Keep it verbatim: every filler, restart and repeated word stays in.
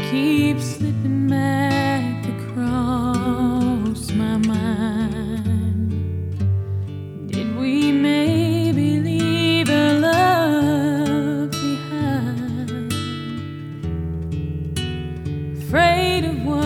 keep slipping back across my mind. Did we maybe leave our love behind? Afraid of what